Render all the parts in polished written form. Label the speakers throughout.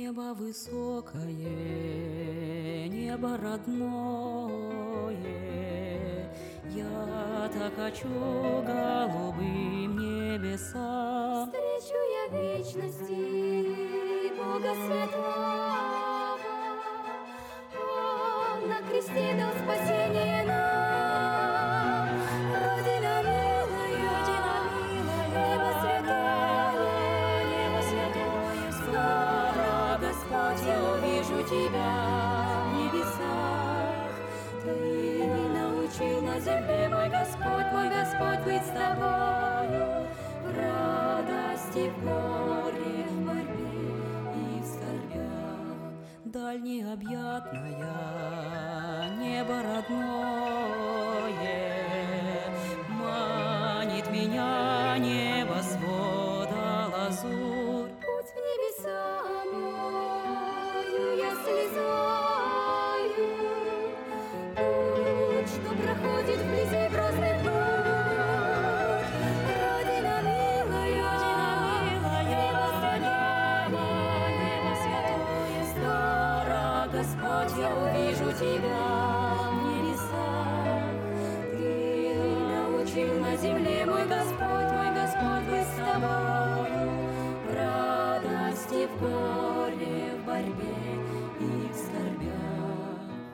Speaker 1: Небо высокое, небо родное, я так хочу голубым небесам.
Speaker 2: Встречу я в вечности Бога Святого, Он на кресте дал спасение нам. Родина милая, небо святое, скоро, Господь, я увижу Тебя в небесах. Ты научил на земле, мой Господь, быть с Тобою в радости, в горе, в борьбе и в скорбях.
Speaker 1: Даль необъятная, небо родное, манит меня небосвода лазурь.
Speaker 2: Путь в небеса мою я слезаю, путь, что проходит вблизи грозных бурь. Родина милая, небо святое, скоро, Господь, я увижу Тебя в небесах. Ты научил на земле, мой Господь, быть с Тобою в радости, в горе, в борьбе и в скорбях.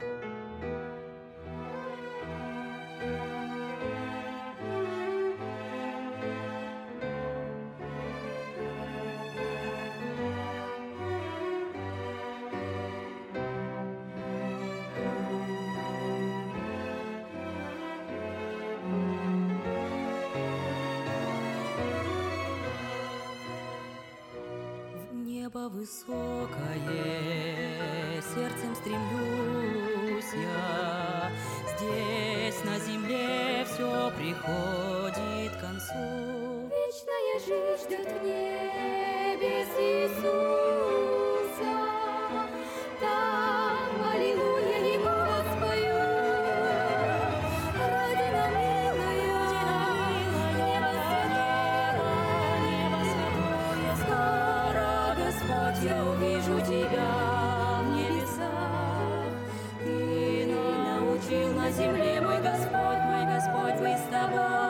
Speaker 1: Небо высокое, сердцем стремлюсь я. Здесь на земле все приходит к концу.
Speaker 2: Вечная жизнь ждет в небе с Иисуса. Там, аллилуйя, Ему воспою. Родина милая, небо святое, скоро, Господь, я увижу Тебя в небесах. Ты научил на земле, мой Господь, быть с Тобой